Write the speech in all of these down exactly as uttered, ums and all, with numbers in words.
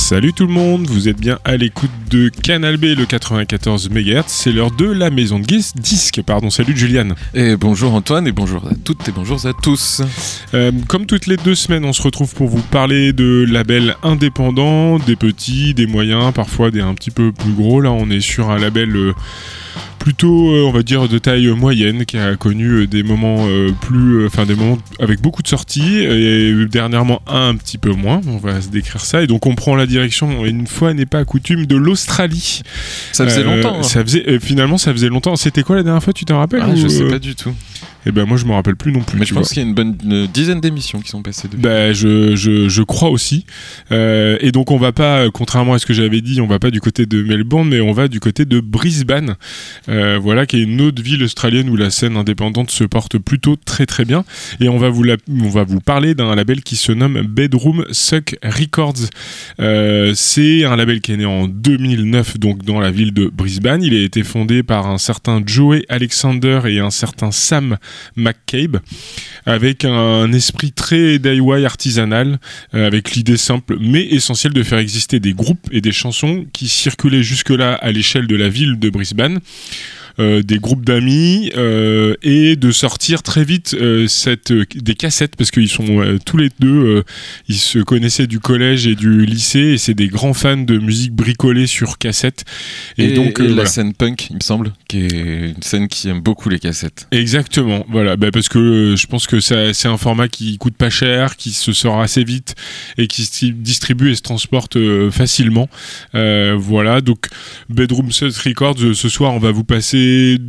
Salut tout le monde, vous êtes bien à l'écoute de Canal B, le quatre-vingt-quatorze mégahertz, c'est l'heure de la maison de disques, pardon, salut Juliane. Et bonjour Antoine, et bonjour à toutes et bonjour à tous. Euh, comme toutes les deux semaines, on se retrouve pour vous parler de labels indépendants, des petits, des moyens, parfois des un petit peu plus gros. Là on est sur un label... Euh, plutôt euh, on va dire de taille moyenne, qui a connu euh, des moments euh, plus enfin euh, des moments avec beaucoup de sorties et dernièrement un, un petit peu moins, on va se décrire ça, et donc on prend la direction, une fois n'est pas coutume, de l'Australie. Ça faisait euh, longtemps hein. ça faisait euh, finalement ça faisait longtemps. C'était quoi la dernière fois, tu t'en rappelles? Ah, ou... je sais pas du tout. Eh ben moi je me rappelle plus non plus. Mais je pense vois. qu'il y a une bonne une dizaine d'émissions qui sont passées depuis. Ben je je je crois aussi. Euh, et donc on va pas, contrairement à ce que j'avais dit, on va pas du côté de Melbourne, mais on va du côté de Brisbane. Euh, voilà, qui est une autre ville australienne où la scène indépendante se porte plutôt très très bien. Et on va vous la, on va vous parler d'un label qui se nomme Bedroom Suck Records. Euh, c'est un label qui est né en deux mille neuf, donc dans la ville de Brisbane. Il a été fondé par un certain Joey Alexander et un certain Sam McCabe, avec un esprit très D I Y artisanal, euh, avec l'idée simple mais essentielle de faire exister des groupes et des chansons qui circulaient jusque-là à l'échelle de la ville de Brisbane. Euh, des groupes d'amis euh, et de sortir très vite euh, cette, euh, des cassettes, parce qu'ils sont euh, tous les deux euh, ils se connaissaient du collège et du lycée, et c'est des grands fans de musique bricolée sur cassette, et, et donc et euh, la voilà. Scène punk, il me semble, qui est une scène qui aime beaucoup les cassettes. Exactement, voilà, bah parce que euh, je pense que ça, c'est un format qui coûte pas cher, qui se sort assez vite et qui se distribue et se transporte euh, facilement. Euh, voilà, donc Bedroom Suck Records, euh, ce soir on va vous passer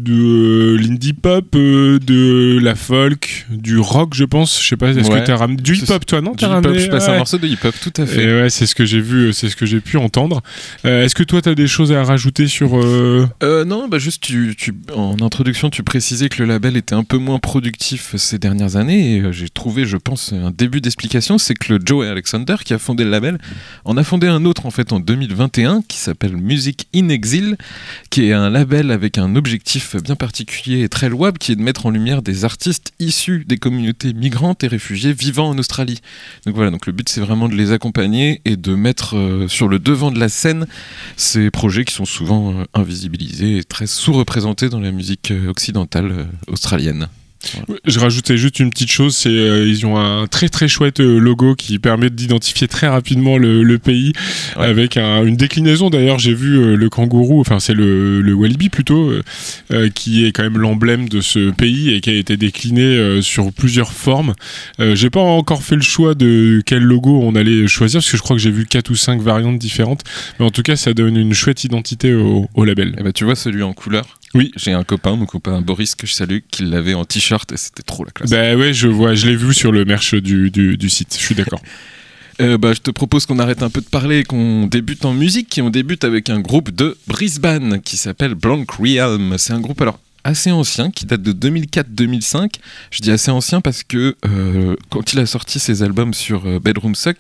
de l'indie pop, euh, de la folk, du rock, je pense. Je sais pas, est-ce ouais. que t'as ramené du hip hop, toi, non? Du hip hop, je passe ouais. un morceau de hip hop, tout à fait. Et ouais, c'est ce que j'ai vu, c'est ce que j'ai pu entendre. Euh, est-ce que toi, t'as des choses à rajouter sur euh... Euh, non, bah juste, tu, tu, en introduction, tu précisais que le label était un peu moins productif ces dernières années, et euh, j'ai trouvé, je pense, un début d'explication, c'est que le Joey Alexander, qui a fondé le label, en a fondé un autre en fait en deux mille vingt et un, qui s'appelle Music in Exile, qui est un label avec un objectif bien particulier et très louable, qui est de mettre en lumière des artistes issus des communautés migrantes et réfugiés vivant en Australie. Donc voilà, donc le but c'est vraiment de les accompagner et de mettre euh, sur le devant de la scène ces projets qui sont souvent euh, invisibilisés et très sous-représentés dans la musique euh, occidentale euh, australienne. Voilà. Je rajoutais juste une petite chose, c'est euh, ils ont un très très chouette euh, logo qui permet d'identifier très rapidement le, le pays, ouais. avec un, une déclinaison. D'ailleurs, j'ai vu euh, le kangourou, enfin c'est le, le wallaby plutôt, euh, euh, qui est quand même l'emblème de ce pays et qui a été décliné euh, sur plusieurs formes. Euh, j'ai pas encore fait le choix de quel logo on allait choisir, parce que je crois que j'ai vu quatre ou cinq variantes différentes, mais en tout cas ça donne une chouette identité au, au label. Et bah tu vois celui en couleur. Oui, j'ai un copain, mon copain Boris que je salue, qui l'avait en t-shirt et c'était trop la classe. Bah ouais, je vois, je l'ai vu sur le merch du, du, du site, je suis d'accord. Euh, bah, je te propose qu'on arrête un peu de parler et qu'on débute en musique, et on débute avec un groupe de Brisbane qui s'appelle Blank Realm. C'est un groupe alors assez ancien qui date de deux mille quatre deux mille cinq. Je dis assez ancien parce que euh, quand il a sorti ses albums sur euh, Bedroom Suck,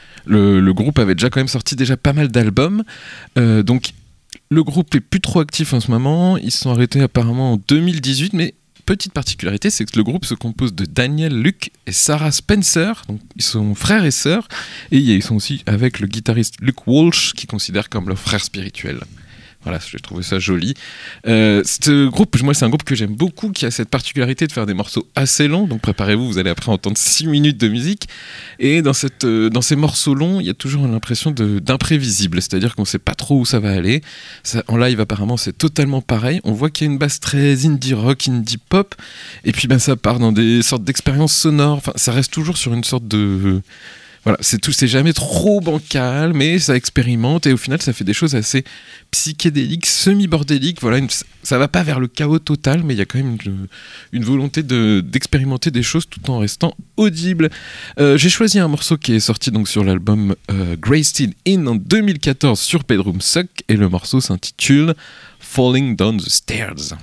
le, le groupe avait déjà quand même sorti déjà pas mal d'albums. Euh, donc le groupe est plus trop actif en ce moment. Ils se sont arrêtés apparemment en deux mille dix-huit, mais petite particularité, c'est que le groupe se compose de Daniel Luke et Sarah Spencer. Donc, ils sont frères et sœurs, et ils sont aussi avec le guitariste Luke Walsh, qui considère comme leur frère spirituel. Voilà, j'ai trouvé ça joli. Euh, ce groupe, moi, c'est un groupe que j'aime beaucoup, qui a cette particularité de faire des morceaux assez longs. Donc, préparez-vous, vous allez après entendre six minutes de musique. Et dans, cette, euh, dans ces morceaux longs, il y a toujours l'impression de, d'imprévisible. C'est-à-dire qu'on ne sait pas trop où ça va aller. Ça, en live, apparemment, c'est totalement pareil. On voit qu'il y a une basse très indie rock, indie pop. Et puis, ben, ça part dans des sortes d'expériences sonores. Enfin, ça reste toujours sur une sorte de... Voilà, c'est tout, c'est jamais trop bancal, mais ça expérimente et au final ça fait des choses assez psychédéliques, semi-bordéliques. Voilà, une, ça va pas vers le chaos total, mais il y a quand même une, une volonté de, d'expérimenter des choses tout en restant audible. Euh, j'ai choisi un morceau qui est sorti donc sur l'album euh, Greystead Inn en deux mille quatorze sur Bedroom Suck, et le morceau s'intitule Falling Down the Stairs.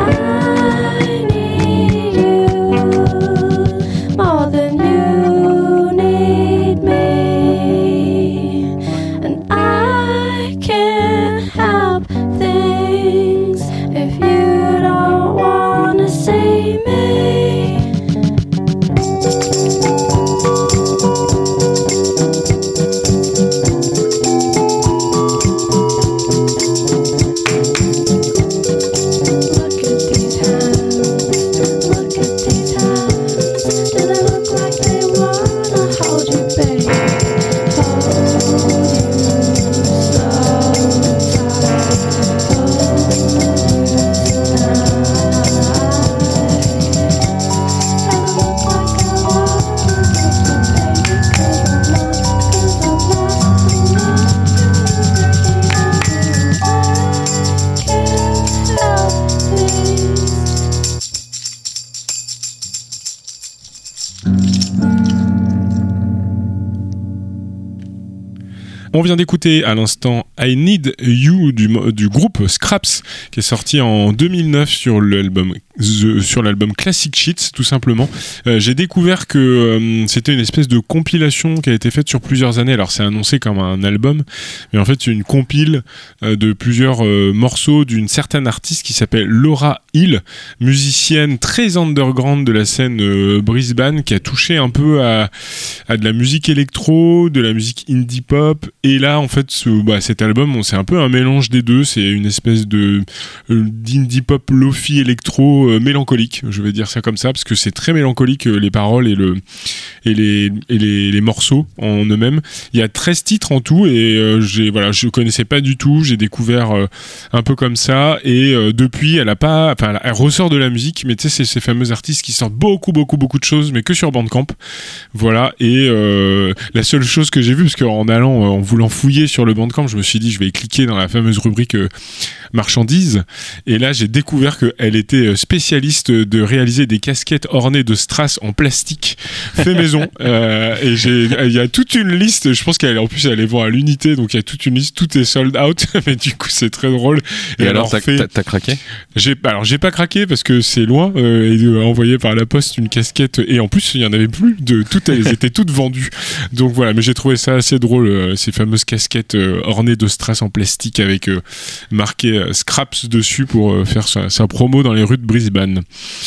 On vient d'écouter à l'instant I Need You du, du groupe Scraps, qui est sorti en deux mille neuf sur l'album The, sur l'album Classic Sheets, tout simplement. Euh, j'ai découvert que euh, c'était une espèce de compilation qui a été faite sur plusieurs années. Alors c'est annoncé comme un album, mais en fait c'est une compile euh, de plusieurs euh, morceaux d'une certaine artiste qui s'appelle Laura Hill, musicienne très underground de la scène euh, Brisbane, qui a touché un peu à, à de la musique électro, de la musique indie pop. Et là en fait ce, bah, cet album, on, c'est un peu un mélange des deux. C'est une espèce de euh, d'indie pop lofi électro euh, mélancolique, je vais dire ça comme ça, parce que c'est très mélancolique euh, les paroles et, le, et, les, et les, les morceaux en eux-mêmes. Il y a treize titres en tout et euh, j'ai, voilà, je connaissais pas du tout, j'ai découvert euh, un peu comme ça et euh, depuis elle a pas, enfin elle, elle ressort de la musique, mais tu sais c'est ces fameux artistes qui sortent beaucoup beaucoup beaucoup de choses mais que sur Bandcamp, voilà. Et euh, la seule chose que j'ai vue, parce qu'en allant en voulant fouiller sur le Bandcamp, je me suis dit je vais cliquer dans la fameuse rubrique euh, marchandises, et là j'ai découvert qu'elle était spécialiste de réaliser des casquettes ornées de strass en plastique fait maison. euh, et j'ai, il y a toute une liste, je pense qu'elle en plus elle est vend à l'unité, donc il y a toute une liste, tout est sold out. Mais du coup c'est très drôle. Et, et alors t'as, fait... t'as, t'as craqué? J'ai, alors j'ai pas craqué parce que c'est loin, euh, et euh, envoyé par la poste une casquette, et en plus il y en avait plus de toutes, elles étaient toutes vendues. Donc voilà, mais j'ai trouvé ça assez drôle, euh, ces fameuses casquettes euh, ornées de strass en plastique avec euh, marqué euh, Scraps dessus pour euh, faire sa, sa promo dans les rues de Brisbane.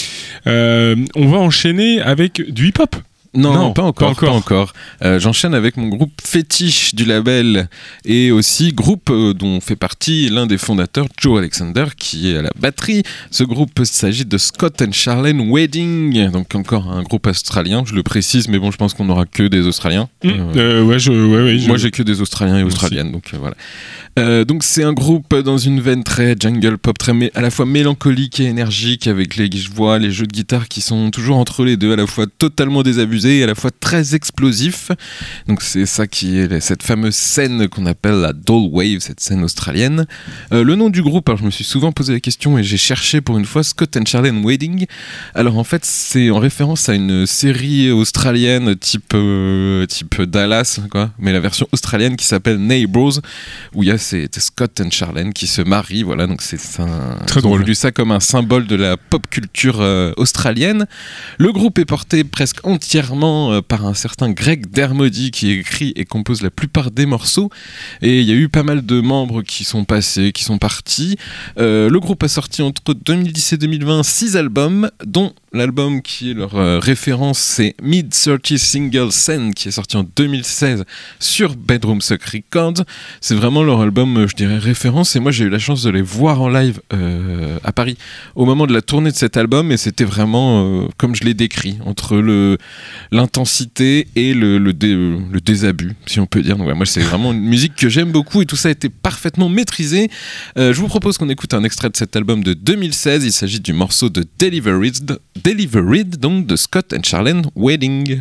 Euh, on va enchaîner avec du hip-hop. Non, non, pas encore. Pas encore. Pas encore. Euh, j'enchaîne avec mon groupe fétiche du label et aussi groupe euh, dont fait partie l'un des fondateurs, Joe Alexander, qui est à la batterie. Ce groupe, il s'agit de Scott and Charlene Wedding, donc encore un groupe australien, je le précise, mais bon, je pense qu'on n'aura que des Australiens. Mmh. Euh, euh, ouais, je, ouais, ouais, moi, je... j'ai que des Australiens et Australiennes, donc euh, voilà. Euh, donc c'est un groupe dans une veine très jungle pop, très mé- à la fois mélancolique et énergique, avec les voix, les jeux de guitare qui sont toujours entre les deux, à la fois totalement désabusés et à la fois très explosifs. Donc c'est ça qui est cette fameuse scène qu'on appelle la Doll Wave, cette scène australienne. Euh, le nom du groupe, alors je me suis souvent posé la question et j'ai cherché pour une fois, Scott and Charlene Wedding. Alors en fait c'est en référence à une série australienne type, euh, type Dallas, quoi, mais la version australienne qui s'appelle Neighbours, où il y a c'est Scott and Charlene qui se marient, voilà, donc c'est un, très drôle. Ils ont voulu ça comme un symbole de la pop culture euh, australienne. Le groupe est porté presque entièrement euh, par un certain Greg Dermody qui écrit et compose la plupart des morceaux, et il y a eu pas mal de membres qui sont passés, qui sont partis. Euh, le groupe a sorti entre deux mille dix et deux mille vingt six albums, dont l'album qui est leur euh, référence, c'est Mid thirties Single Scene, qui est sorti en deux mille seize sur Bedroom Suck Records. C'est vraiment leur album, je dirais, référence, et moi j'ai eu la chance de les voir en live euh, à Paris au moment de la tournée de cet album, et c'était vraiment euh, comme je l'ai décrit, entre le, l'intensité et le, le, dé, le désabus, si on peut dire. Donc, ouais, moi c'est vraiment une musique que j'aime beaucoup, et tout ça a été parfaitement maîtrisé. Euh, je vous propose qu'on écoute un extrait de cet album de deux mille seize. Il s'agit du morceau de Delivered, Delivered donc de Scott and Charlene Wedding.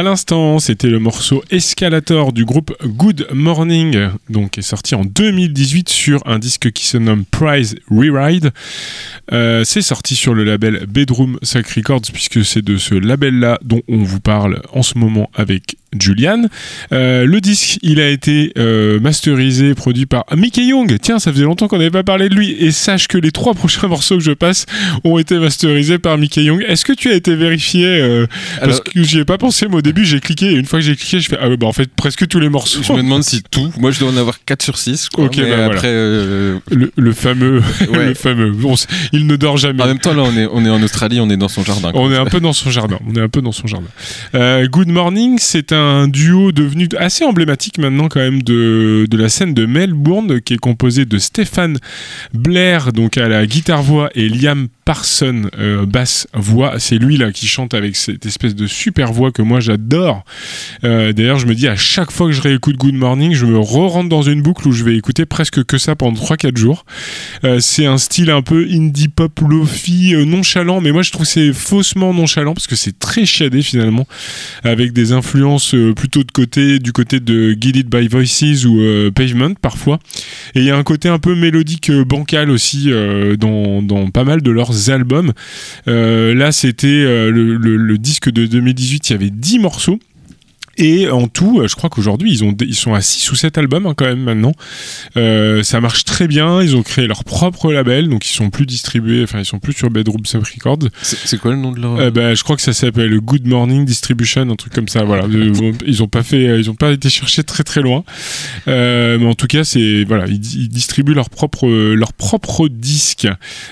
À l'instant, c'était le morceau Escalator du groupe Good Morning, donc qui est sorti en deux mille dix-huit sur un disque qui se nomme Prize Rewrite. Euh, c'est sorti sur le label Bedroom Suck Records, puisque c'est de ce label-là dont on vous parle en ce moment avec Julian. Euh, le disque, il a été euh, masterisé, produit par Mickey Young. Tiens, ça faisait longtemps qu'on n'avait pas parlé de lui. Et sache que les trois prochains morceaux que je passe ont été masterisés par Mickey Young. Est-ce que tu as été vérifié euh, Alors, parce que j'y ai pas pensé, mais au début j'ai cliqué et une fois que j'ai cliqué, je fais ah bah en fait presque tous les morceaux. Je me demande si tout. Moi je dois en avoir quatre sur six. Je crois, ok, bah après voilà. euh... le, le fameux, ouais. le fameux. Bon, il ne dort jamais. En même temps là, on est on est en Australie, on est dans son jardin. On est un peu dans son jardin. On est un peu dans son jardin. Euh, Good Morning, c'est un duo devenu assez emblématique maintenant quand même de de la scène de Melbourne, qui est composé de Stéphane Blair donc à la guitare voix et Liam Parson euh, basse voix. C'est lui là qui chante avec cette espèce de super voix que moi j'adore. Euh, d'ailleurs je me dis à chaque fois que je réécoute Good Morning, je me re-rentre dans une boucle où je vais écouter presque que ça pendant trois quatre jours. Euh, c'est un style un peu indie pop lofi euh, nonchalant, mais moi je trouve que c'est faussement nonchalant parce que c'est très chiadé finalement, avec des influences euh, plutôt de côté du côté de Guided by Voices ou euh, Pavement parfois. Et il y a un côté un peu mélodique euh, bancal aussi euh, dans, dans pas mal de leurs albums. Euh, là c'était euh, le, le, le disque de deux mille dix-huit, il y avait dix morceaux. Et en tout, je crois qu'aujourd'hui, ils, ont, ils sont à six ou sept albums hein, quand même maintenant. Euh, ça marche très bien. Ils ont créé leur propre label, donc ils sont plus distribués, enfin ils sont plus sur Bedroom Suck Records. C'est, c'est quoi le nom de leur euh, bah, je crois que ça s'appelle Good Morning Distribution, un truc comme ça. Voilà. Ils ont pas fait, ils ont pas été chercher très très loin. Euh, mais en tout cas, c'est voilà, ils, ils distribuent leur propre leur propre disque.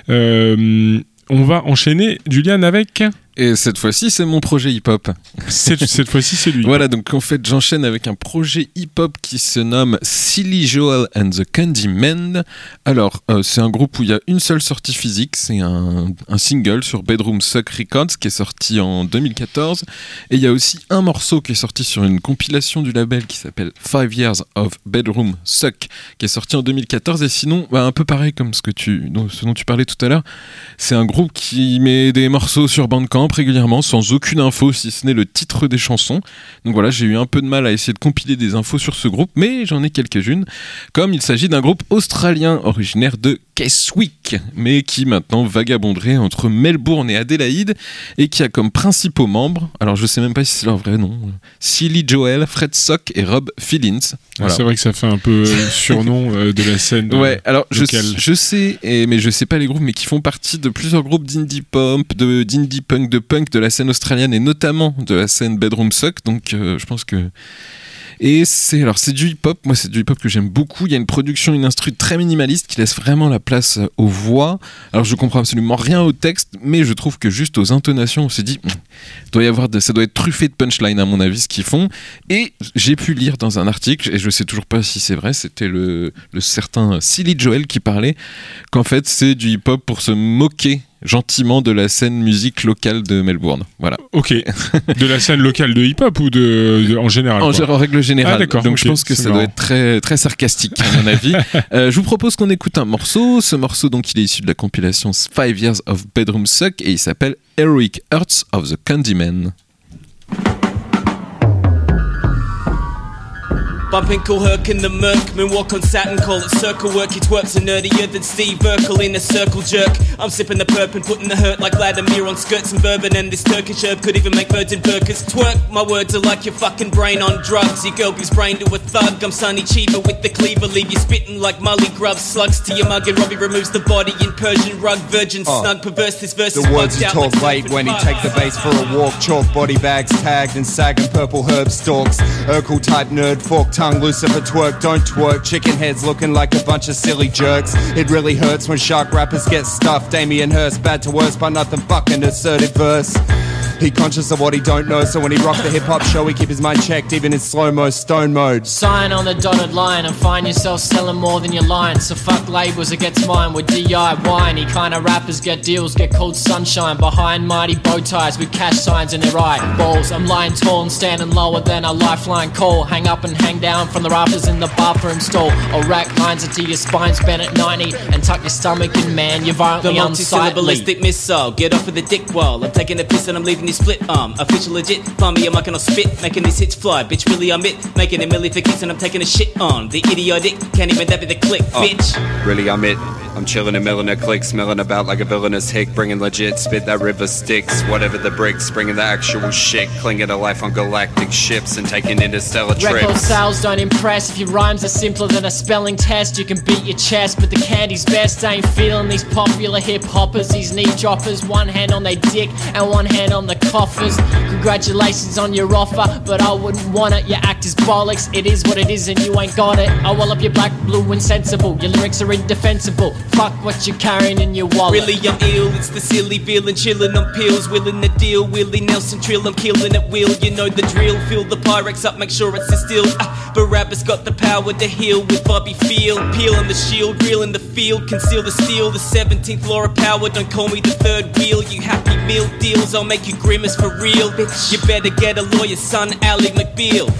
Euh, on va enchaîner, Julian, avec. Et cette fois-ci, c'est mon projet hip-hop. Cette, cette fois-ci, c'est lui. Voilà, donc en fait, j'enchaîne avec un projet hip-hop qui se nomme Silly Joel and the Candymen. Alors, euh, c'est un groupe où il y a une seule sortie physique. C'est un, un single sur Bedroom Suck Records qui est sorti en deux mille quatorze. Et il y a aussi un morceau qui est sorti sur une compilation du label qui s'appelle Five Years of Bedroom Suck, qui est sorti en deux mille quatorze. Et sinon, bah, un peu pareil comme ce, que tu, ce dont tu parlais tout à l'heure, c'est un groupe qui met des morceaux sur Bandcamp régulièrement sans aucune info si ce n'est le titre des chansons. Donc voilà, j'ai eu un peu de mal à essayer de compiler des infos sur ce groupe, mais j'en ai quelques-unes, comme il s'agit d'un groupe australien originaire de Keswick, mais qui maintenant vagabonderait entre Melbourne et Adélaïde, et qui a comme principaux membres, alors je sais même pas si c'est leur vrai nom, Silly Joel, Fred Sock et Rob Fillins. Voilà. C'est vrai que ça fait un peu surnom euh, de la scène. Ouais, euh, alors je, je sais, et, mais je sais pas les groupes, mais qui font partie de plusieurs groupes d'indie pop, de, d'indie punk, de punk de la scène australienne et notamment de la scène Bedroom Suck, donc euh, je pense que. Et c'est alors c'est du hip-hop, moi c'est du hip-hop que j'aime beaucoup. Il y a une production, une instru très minimaliste qui laisse vraiment la place aux voix. Alors je comprends absolument rien au texte, mais je trouve que juste aux intonations, on s'est dit doit y avoir de, ça doit être truffé de punchline à mon avis ce qu'ils font. Et j'ai pu lire dans un article, et je sais toujours pas si c'est vrai, c'était le, le certain Silly Joel qui parlait qu'en fait c'est du hip-hop pour se moquer gentiment de la scène musique locale de Melbourne. Voilà. Ok. De la scène locale de hip-hop ou de, de en général en, en règle générale. Ah, d'accord, donc okay, je pense que ça marrant. doit être très très sarcastique à mon avis. euh, je vous propose qu'on écoute un morceau. Ce morceau donc il est issu de la compilation Five Years of Bedroom Suck et il s'appelle Heroic Hearts of the Candymen. Bumping cool Herc in the Merc, moonwalk on Saturn, call it circle work. He twerks are nerdier than Steve Urkel in a circle jerk. I'm sipping the perp and putting the hurt like Vladimir on skirts and bourbon. And this Turkish herb could even make birds and burkers twerk. My words are like your fucking brain on drugs. Your girl gives brain to a thug. I'm Sonny Cheever with the cleaver, leave you spitting like Mully Grub. Slugs to your mug and Robbie removes the body in Persian rug. Virgin oh. snug, perverse this verse the is words he out talk like late when he take the bass for a walk. Chalk body bags tagged and sagging purple herb stalks. Urkel type nerd, fork tongue, Lucifer twerk. Don't twerk, chicken heads looking like a bunch of silly jerks. It really hurts when shark rappers get stuffed. Damien Hirst, bad to worse, but nothing fucking assertive verse. He conscious of what he don't know, so when he rock the hip-hop show, he keep his mind checked, even in slow-mo stone mode. Sign on the dotted line and find yourself selling more than your line. So fuck labels, it gets mine with D I Y. Any kind of rappers get deals, get called sunshine. Behind mighty bow ties with cash signs in their eyeballs. I'm lying tall and standing lower than a lifeline call. Hang up and hang down from the rafters in the bathroom stall. I'll rack lines until your spine's bent at ninety. And tuck your stomach in, man, you're violently the multi-syllable unsightly. ballistic missile, get off of the dick wall. I'm taking a piss and I'm leaving your split arm. Official legit, find me a mic and I'll spit, making these hits fly. Bitch, really I'm it, making a milli for kicks and I'm taking a shit on. The idiotic, can't even that be the click, oh, bitch. Really I'm it. I'm chillin' and millin' a click, smelling about like a villainous hick, bringing legit, spit that river sticks, whatever the bricks, bringing the actual shit, clinging to life on galactic ships and taking interstellar trips. Record sales don't impress. If your rhymes are simpler than a spelling test, you can beat your chest, but the candy's best. Ain't feeling these popular hip hoppers, these knee droppers, one hand on their dick and one hand on the coffers. Congratulations on your offer, but I wouldn't want it. Your act is bollocks, it is what it is and you ain't got it. I wall up your black, blue, insensible. Your lyrics are indefensible. Fuck what you're carrying in your wallet. Really I'm ill, it's the silly feeling, chillin' on pills, willing to deal. Willie Nelson Trill, I'm killing at will. You know the drill, fill the Pyrex up, make sure it's distilled. Ah, Barabbas got the power to heal with Bobby Field. Peeling the shield, reel in the field, conceal the steel. The seventeenth law of power, don't call me the third wheel. You happy meal deals, I'll make you grimace for real. Bitch, you better get a lawyer, son, Ally McBeal.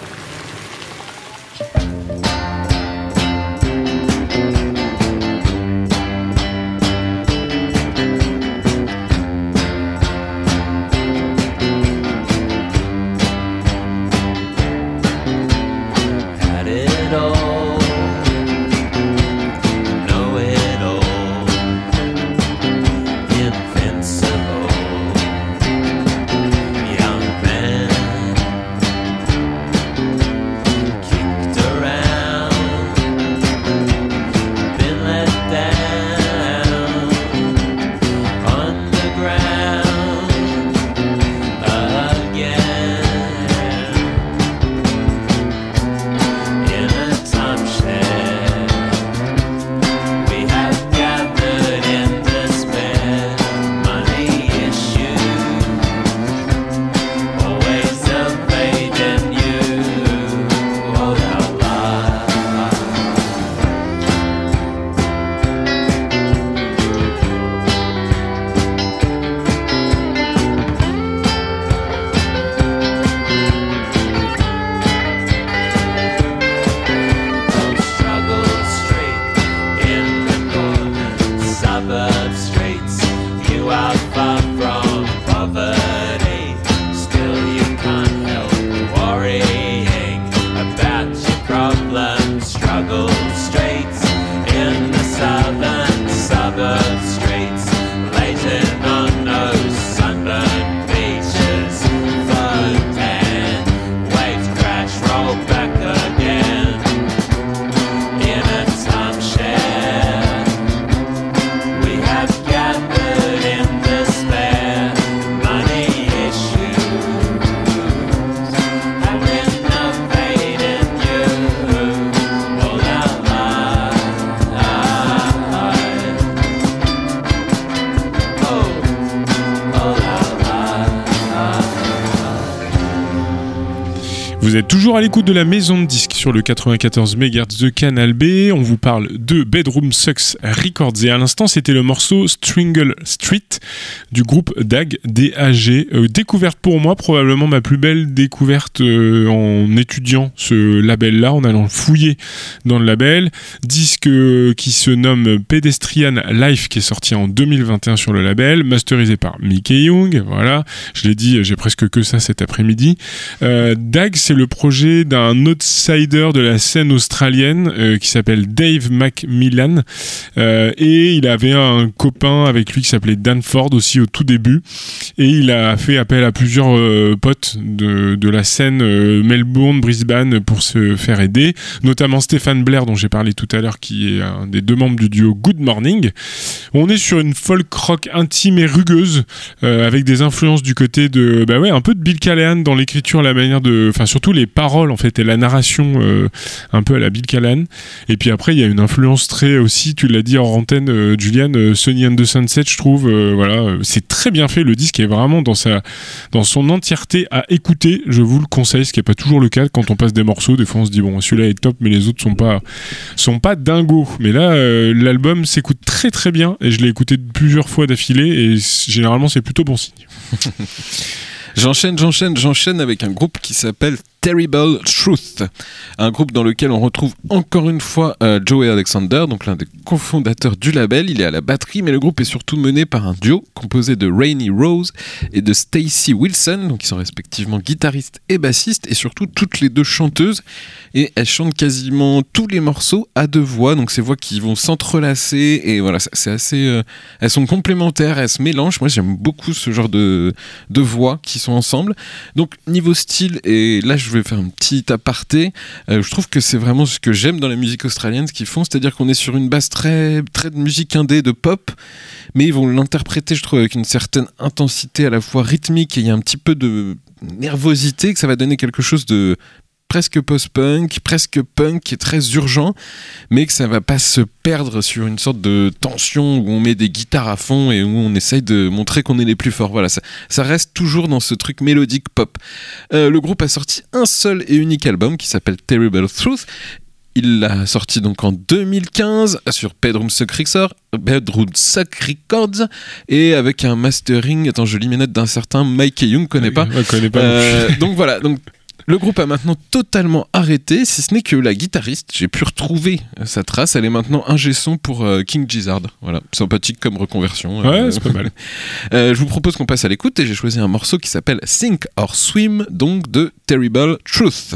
Vous êtes toujours à l'écoute de la maison de disques sur le quatre-vingt-quatorze mégahertz de Canal B. On vous parle de Bedroom Sucks Records et à l'instant c'était le morceau Stringle Street du groupe D A G, D A G. Euh, découverte pour moi, probablement ma plus belle découverte euh, en étudiant ce label-là, en allant fouiller dans le label. Disque euh, qui se nomme Pedestrian Life, qui est sorti en deux mille vingt et un sur le label, masterisé par Mickey Young. Voilà, je l'ai dit, j'ai presque que ça cet après-midi. Euh, D A G, c'est le projet d'un outsider de la scène australienne euh, qui s'appelle Dave McMillan euh, et il avait un copain avec lui qui s'appelait Dan Ford aussi au tout début et il a fait appel à plusieurs euh, potes de, de la scène euh, Melbourne, Brisbane pour se faire aider, notamment Stéphane Blair dont j'ai parlé tout à l'heure qui est un des deux membres du duo Good Morning. On est sur une folk rock intime et rugueuse euh, avec des influences du côté de bah ouais un peu de Bill Callahan dans l'écriture, la manière de enfin surtout les paroles en fait et la narration euh, un peu à la Bill Callahan. Et puis après il y a une influence très aussi, tu l'as dit en antenne euh, Julian, euh, Sunny and the Sunset je trouve, euh, voilà, euh, c'est très bien fait, le disque est vraiment dans sa dans son entièreté à écouter, je vous le conseille, ce qui n'est pas toujours le cas quand on passe des morceaux, des fois on se dit bon celui-là est top mais les autres sont pas sont pas dingos, mais là euh, l'album s'écoute très très bien et je l'ai écouté plusieurs fois d'affilée et généralement c'est plutôt bon signe. J'enchaîne, j'enchaîne, j'enchaîne avec un groupe qui s'appelle Terrible Truth, un groupe dans lequel on retrouve encore une fois euh, Joey Alexander, donc l'un des cofondateurs du label. Il est à la batterie, mais le groupe est surtout mené par un duo composé de Rainy Rose et de Stacy Wilson, donc ils sont respectivement guitaristes et bassistes, et surtout toutes les deux chanteuses, et elles chantent quasiment tous les morceaux à deux voix, donc ces voix qui vont s'entrelacer, et voilà, c'est assez, euh, elles sont complémentaires, elles se mélangent. Moi j'aime beaucoup ce genre de, de voix qui sont ensemble. Donc niveau style, et là je vais faire un petit aparté, euh, je trouve que c'est vraiment ce que j'aime dans la musique australienne, ce qu'ils font, c'est-à-dire qu'on est sur une base très, très de musique indé, de pop, mais ils vont l'interpréter, je trouve, avec une certaine intensité à la fois rythmique, et il y a un petit peu de nervosité, que ça va donner quelque chose de presque post-punk, presque punk, qui est très urgent, mais que ça va pas se perdre sur une sorte de tension où on met des guitares à fond et où on essaye de montrer qu'on est les plus forts. Voilà, ça, ça reste toujours dans ce truc mélodique pop. Euh, le groupe a sorti un seul et unique album qui s'appelle Terrible Truth. Il l'a sorti donc en deux mille quinze sur Bedroom Suck Records, Bedroom Suck Records, et avec un mastering, attends je lis mes notes, d'un certain Mike Young, connais pas. Ouais, connais pas. Euh, donc voilà, donc le groupe a maintenant totalement arrêté, si ce n'est que la guitariste, j'ai pu retrouver sa trace, elle est maintenant ingé son pour euh, King Gizzard. Voilà, sympathique comme reconversion. Ouais, euh, c'est pas mal. euh, je vous propose qu'on passe à l'écoute, et j'ai choisi un morceau qui s'appelle Sink or Swim, donc de Terrible Truth.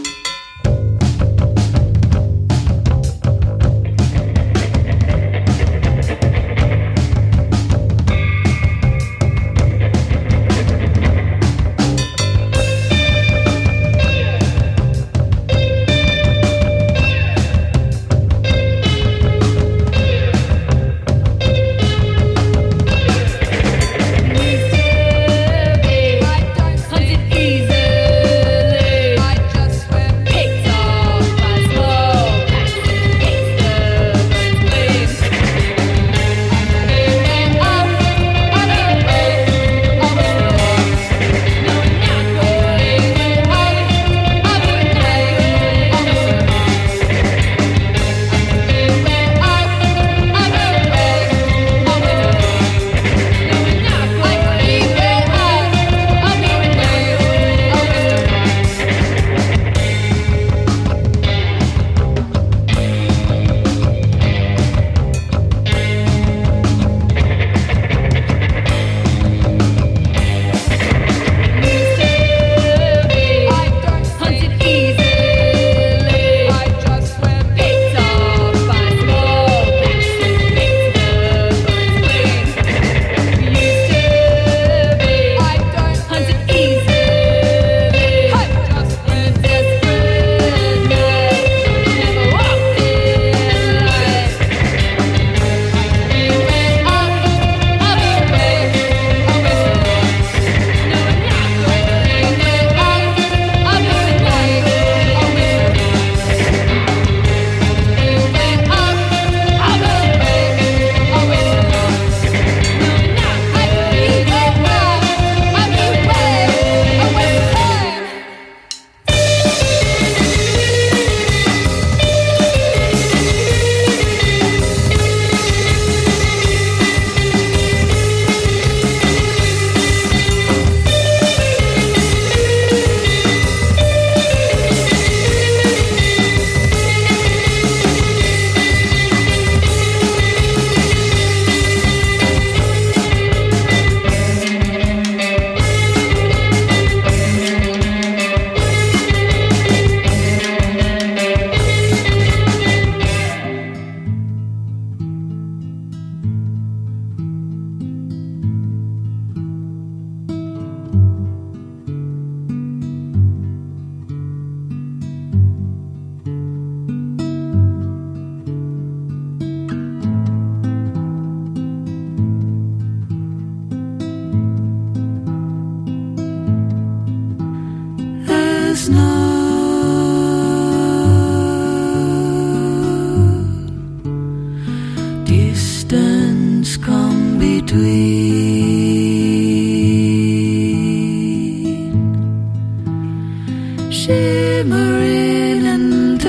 shimmering and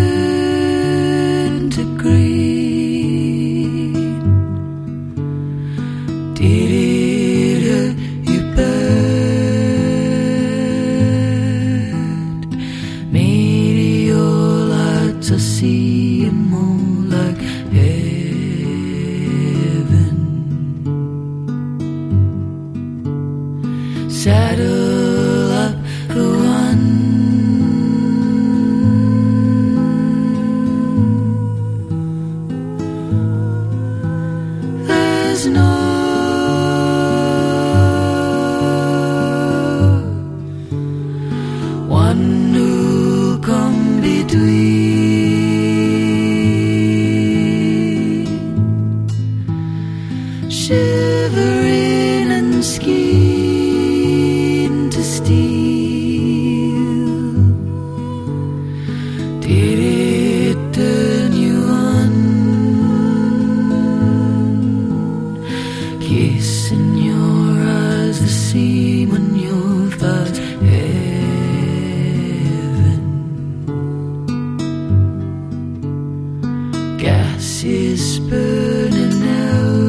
turn to green. Did it hurt you, bird? there's no one who come between, shivering and skin to steel. Did it turn you on? Kiss in your eyes the same when you thought heaven. Gas is burning out.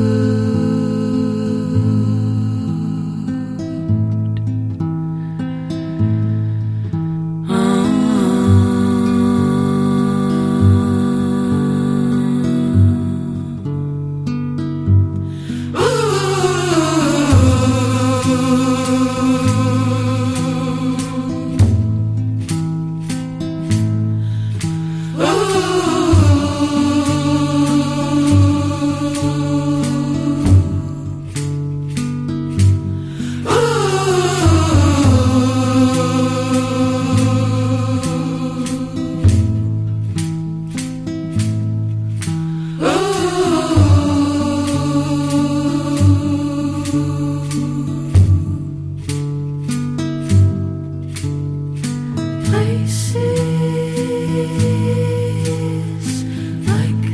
Places like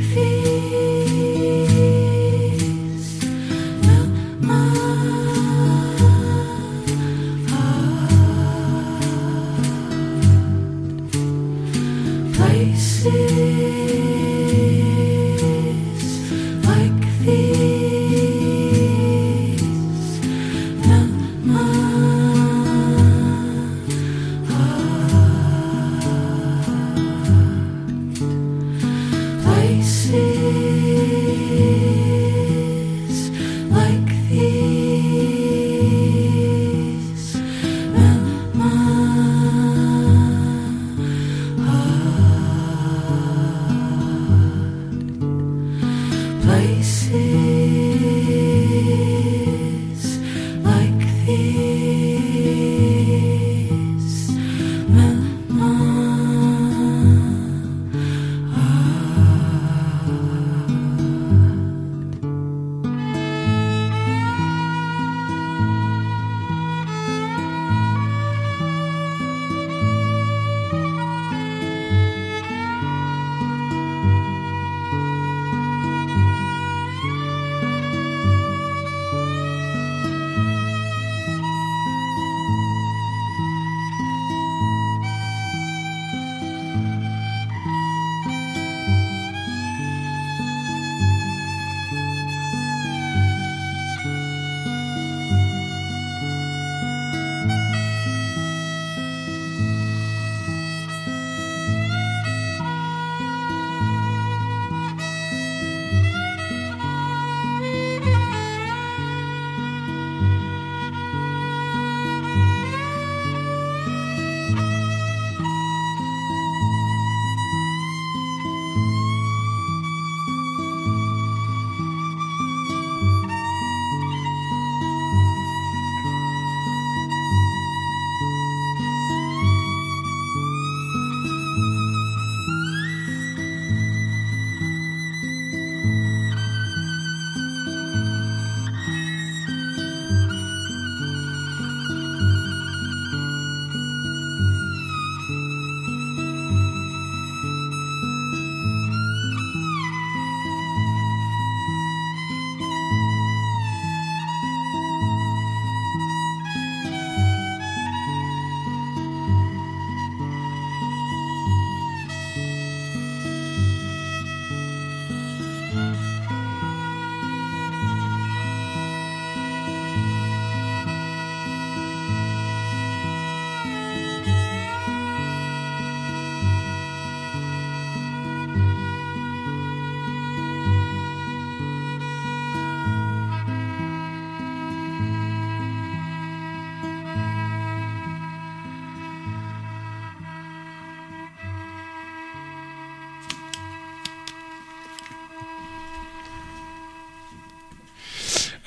these melt my heart. Places like these melt my Places like these melt my heart. Places like these melt my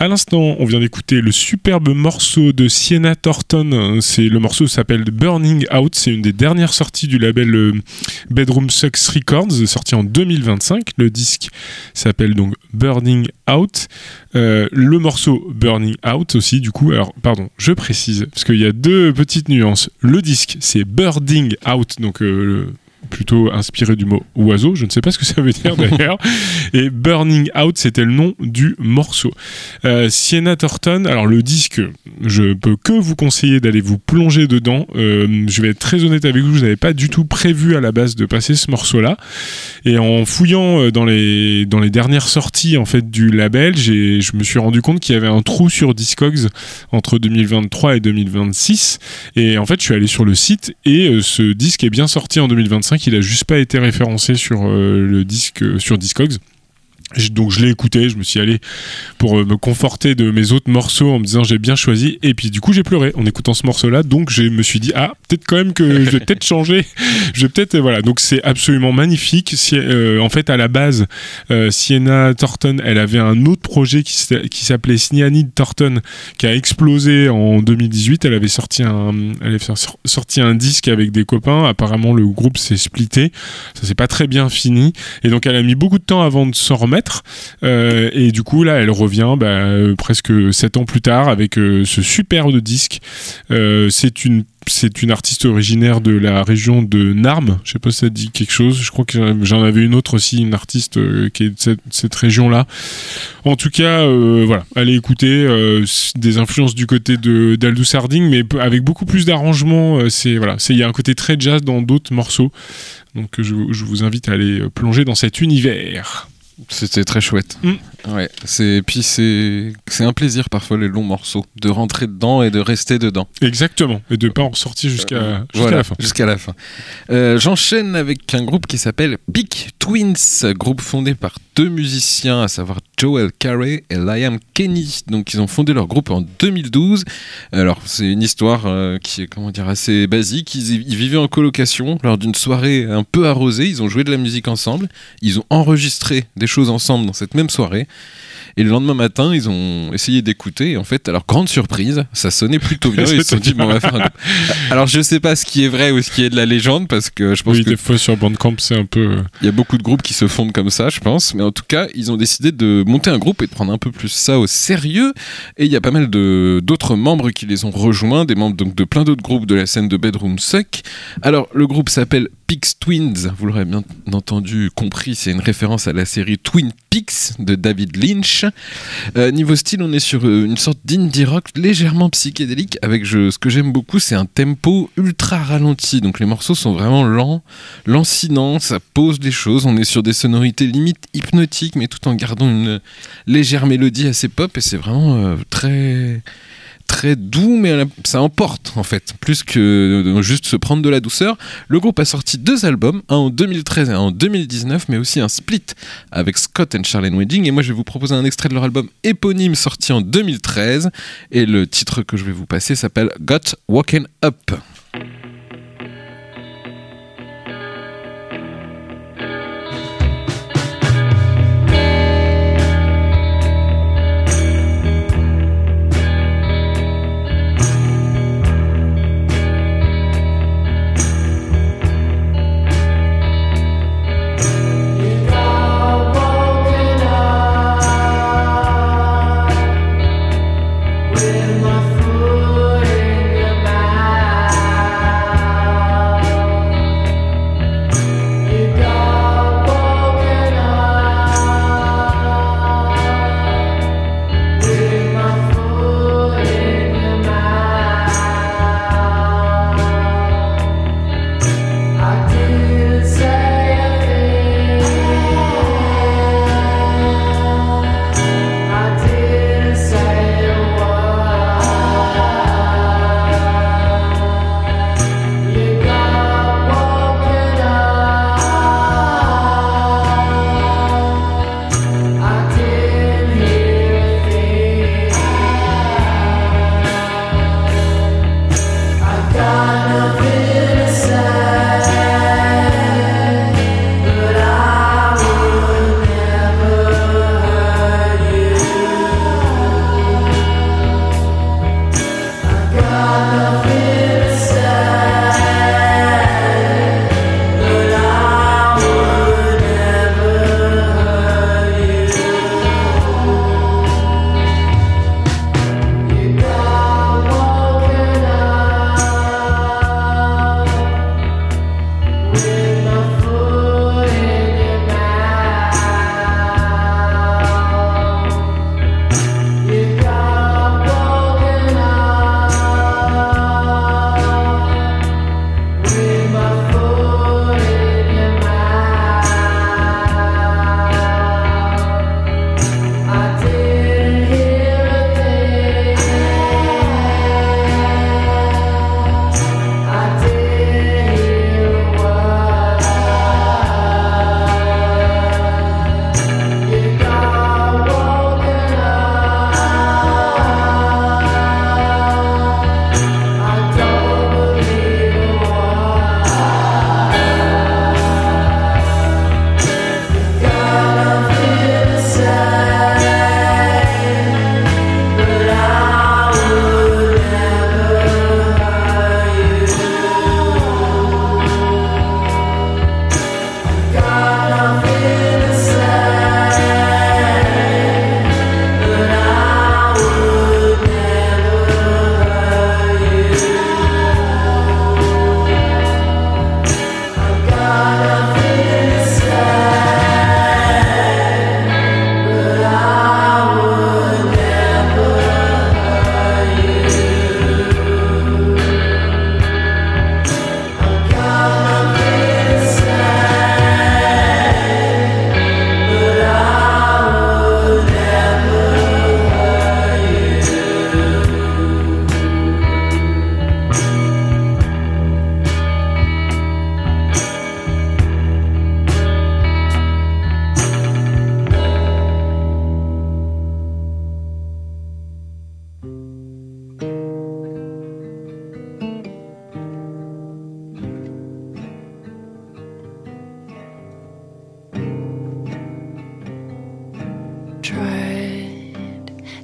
À l'instant, on vient d'écouter le superbe morceau de Sienna Thornton. C'est, le morceau s'appelle Burning Out. C'est une des dernières sorties du label euh, Bedroom Sucks Records, sorti en deux mille vingt-cinq. Le disque s'appelle donc Burning Out. Euh, le morceau Burning Out aussi, du coup, alors pardon, je précise, parce qu'il y a deux petites nuances. Le disque, c'est Birding Out, donc euh, le plutôt inspiré du mot oiseau, je ne sais pas ce que ça veut dire d'ailleurs, et Burning Out, c'était le nom du morceau. Euh, Sienna Thornton, alors le disque, je peux que vous conseiller d'aller vous plonger dedans. Euh, je vais être très honnête avec vous, je n'avais pas du tout prévu à la base de passer ce morceau-là, et en fouillant dans les, dans les dernières sorties en fait du label, j'ai, je me suis rendu compte qu'il y avait un trou sur Discogs entre deux mille vingt-trois et deux mille vingt-six, et en fait je suis allé sur le site, et euh, ce disque est bien sorti en deux mille vingt-cinq. Il a juste pas été référencé sur euh, le disque euh, sur Discogs. Donc je l'ai écouté, je me suis allé pour me conforter de mes autres morceaux en me disant j'ai bien choisi, et puis du coup j'ai pleuré en écoutant ce morceau là, donc je me suis dit ah peut-être quand même que je vais peut-être changer, je vais peut-être voilà, donc c'est absolument magnifique. Si, euh, en fait à la base euh, Sienna Thornton elle avait un autre projet qui, qui s'appelait Cyanide Thornton qui a explosé en deux mille dix-huit. Elle avait sorti un, elle avait sorti un disque avec des copains, apparemment le groupe s'est splitté, ça s'est pas très bien fini, et donc elle a mis beaucoup de temps avant de s'en remettre. Euh, et du coup là elle revient bah, euh, presque sept ans plus tard avec euh, ce superbe disque. Euh, c'est une c'est une artiste originaire de la région de Narm, je sais pas si ça dit quelque chose, je crois que j'en avais une autre aussi, une artiste euh, qui est de cette, cette région là. En tout cas euh, voilà, allez écouter euh, des influences du côté de d'Aldous Harding, mais avec beaucoup plus d'arrangements. Euh, c'est voilà, c'est il y a un côté très jazz dans d'autres morceaux, donc je, je vous invite à aller plonger dans cet univers. C'était très chouette. Mm. Ouais, c'est puis c'est c'est un plaisir parfois les longs morceaux de rentrer dedans et de rester dedans. Exactement, et de pas en ressortir jusqu'à euh, jusqu'à voilà, la fin. Jusqu'à la fin. Euh, j'enchaîne avec un groupe qui s'appelle Peak Twins, groupe fondé par deux musiciens, à savoir Joel Carey et Liam Kenny. Donc ils ont fondé leur groupe en deux mille douze. Alors c'est une histoire euh, qui est comment dire assez basique. Ils, ils vivaient en colocation lors d'une soirée un peu arrosée. Ils ont joué de la musique ensemble. Ils ont enregistré des choses ensemble dans cette même soirée. Et le lendemain matin, ils ont essayé d'écouter. Et en fait, alors grande surprise, ça sonnait plutôt bien. Ils se sont dit, bon, on va faire un... Alors, je sais pas ce qui est vrai ou ce qui est de la légende, parce que je pense oui, que... des fois sur Bandcamp, c'est un peu... Il y a beaucoup de groupes qui se fondent comme ça, je pense. Mais en tout cas, ils ont décidé de monter un groupe et de prendre un peu plus ça au sérieux. Et il y a pas mal de... d'autres membres qui les ont rejoints, des membres donc, de plein d'autres groupes de la scène de Bedroom Suck. Alors, le groupe s'appelle Peak Twins. Vous l'aurez bien entendu, compris, c'est une référence à la série Twin Peaks de David Lynch. Euh, niveau style, on est sur euh, une sorte d'indie rock légèrement psychédélique avec je, ce que j'aime beaucoup, c'est un tempo ultra ralenti. Donc les morceaux sont vraiment lents, lancinants, ça pose des choses. On est sur des sonorités limite hypnotiques, mais tout en gardant une légère mélodie assez pop, et c'est vraiment euh, très... très doux, mais ça emporte en fait, plus que juste se prendre de la douceur. Le groupe a sorti deux albums, un en deux mille treize et un en deux mille dix-neuf, mais aussi un split avec Scott and Charlene Wedding. Et moi je vais vous proposer un extrait de leur album éponyme sorti en deux mille treize, et le titre que je vais vous passer s'appelle Got Woken Up. With my foot in your mouth.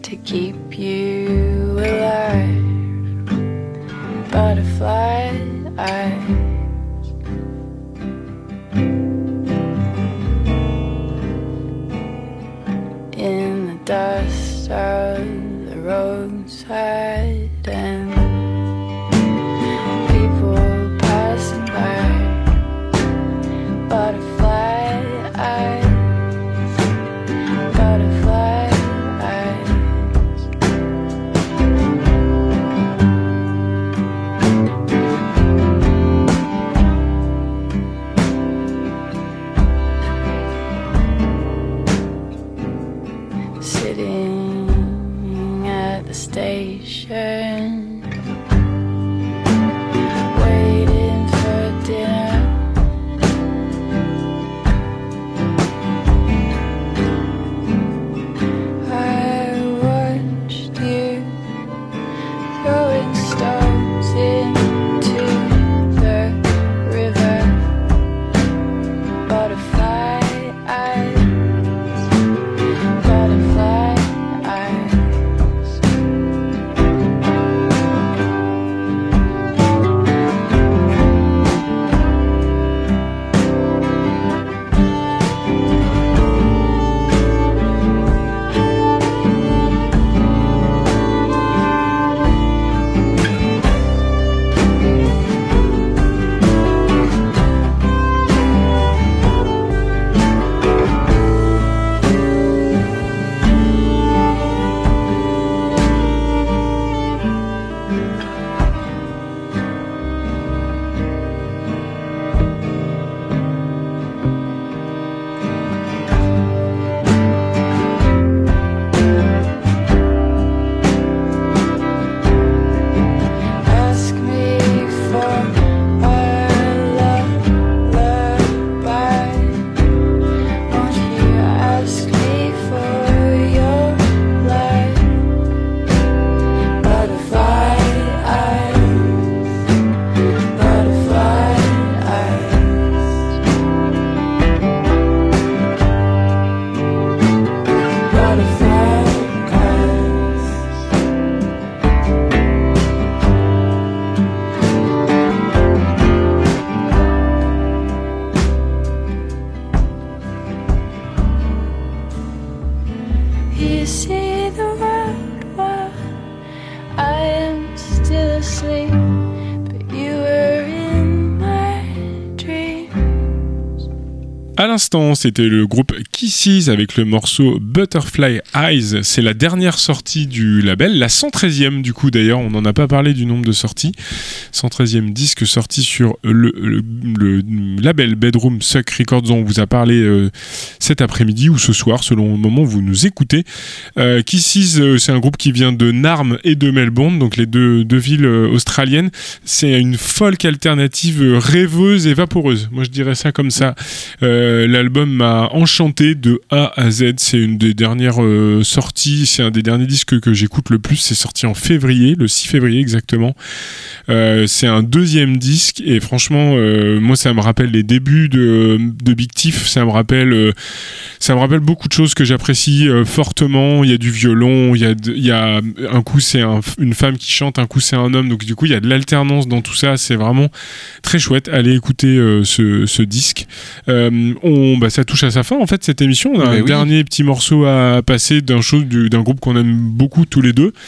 to keep you alive. Butterfly eyes. In the dust of the roadside and people passing by. Butterfly eyes, butterfly eyes. Sitting at the station, waiting for dinner. I watched you throwing stones into the river. Butterfly eyes, butterfly eyes. Ask me for a lullaby. Won't you ask me for your life? Butterfly eyes, butterfly eyes. Butterfly eyes. You see the world while I am still asleep, but you were in my dreams. À l'instant, c'était le groupe Kisses avec le morceau Butterfly Eyes. C'est la dernière sortie du label, la cent treizième du coup d'ailleurs, on n'en a pas parlé du nombre de sorties. cent treizième disque sorti sur le, le, le label Bedroom Suck Records dont on vous a parlé euh, cet après-midi ou ce soir selon le moment où vous nous écoutez. Euh, Kisses, euh, c'est un groupe qui vient de Narm et de Melbourne, donc les deux, deux villes euh, australiennes. C'est une folk alternative euh, rêveuse et vaporeuse. Moi je dirais ça comme ça. Euh, l'album m'a enchanté de A à Z. C'est une des dernières euh, sorties. C'est un des derniers disques que j'écoute le plus. C'est sorti en février, le six février exactement. Euh, c'est un deuxième disque et franchement, euh, moi ça me rappelle les débuts de, de Big Thief. Ça me rappelle, euh, ça me rappelle beaucoup de choses que j'apprécie euh, fortement. Il y a du violon, il y a, de, il y a un coup c'est un, une femme qui chante, un coup c'est un homme. Donc du coup il y a de l'alternance dans tout ça. C'est vraiment très chouette. Allez écouter euh, ce, ce disque. Euh, on, bah, ça touche à sa fin en fait cette émission. On a Mais un oui. dernier petit morceau à passer d'un chose du, d'un groupe qu'on aime beaucoup tous les deux.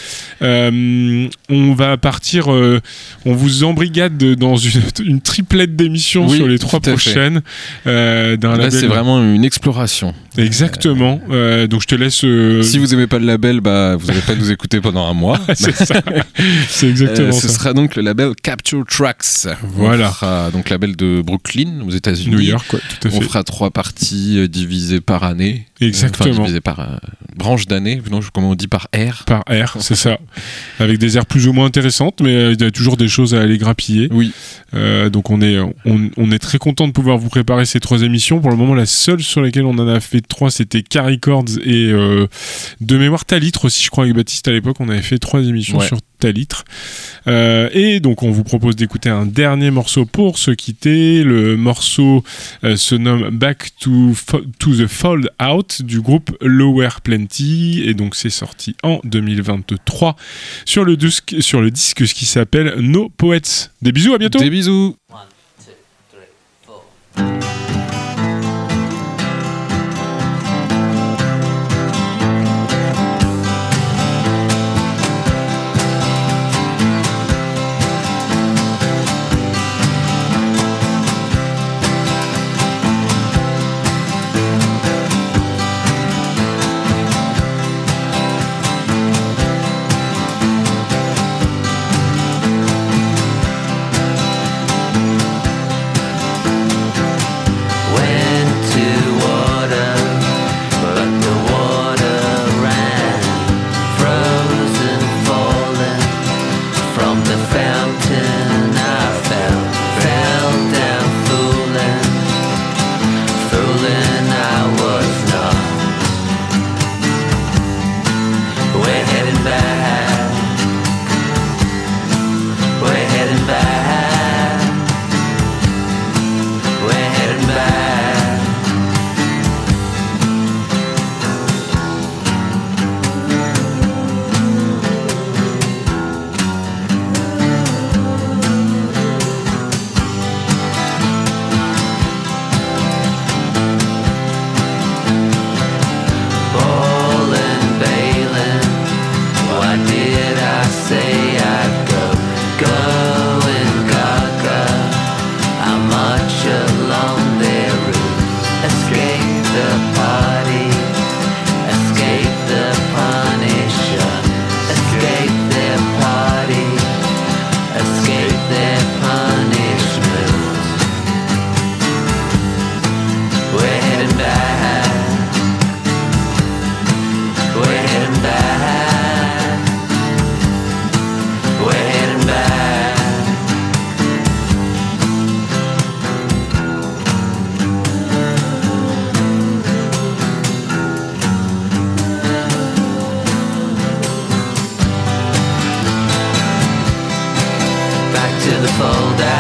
Euh, on va partir, euh, on vous embrigade dans une, une triplette d'émissions Oui, sur les trois tout à fait. prochaines. Euh, d'un Là, label. c'est vraiment une exploration. Exactement. Euh, donc je te laisse. Euh... Si vous aimez pas le label, bah, vous n'allez pas nous écouter pendant un mois. c'est ça. C'est exactement Euh, ce ça. sera donc le label Capture Tracks. Voilà. On fera donc label de Brooklyn aux États-Unis. New York, ouais, tout à fait. On fera trois parties euh, divisées par année. Exactement. Enfin, divisées par euh, branche d'année. Non, comment on dit par R. Par R, c'est ça. Avec des airs plus ou moins intéressantes, mais euh, il y a toujours des choses à aller grappiller. Oui. Euh, donc on est, on, on est très content de pouvoir vous préparer ces trois émissions. Pour le moment, la seule sur laquelle on en a fait trois, c'était K-Records et euh, de mémoire Talitre aussi, je crois, avec Baptiste à l'époque, on avait fait trois émissions Ouais. sur Talitre. Euh, et donc on vous propose d'écouter un dernier morceau pour se quitter. Le morceau euh, se nomme Back to, Fo- to the Fold Out. Out du groupe Lower Plenty, et donc c'est sorti en deux mille vingt-trois sur le disque, sur le disque ce qui s'appelle No Poets. Des bisous, à bientôt. Des bisous. One, two, three, four. to the fold out.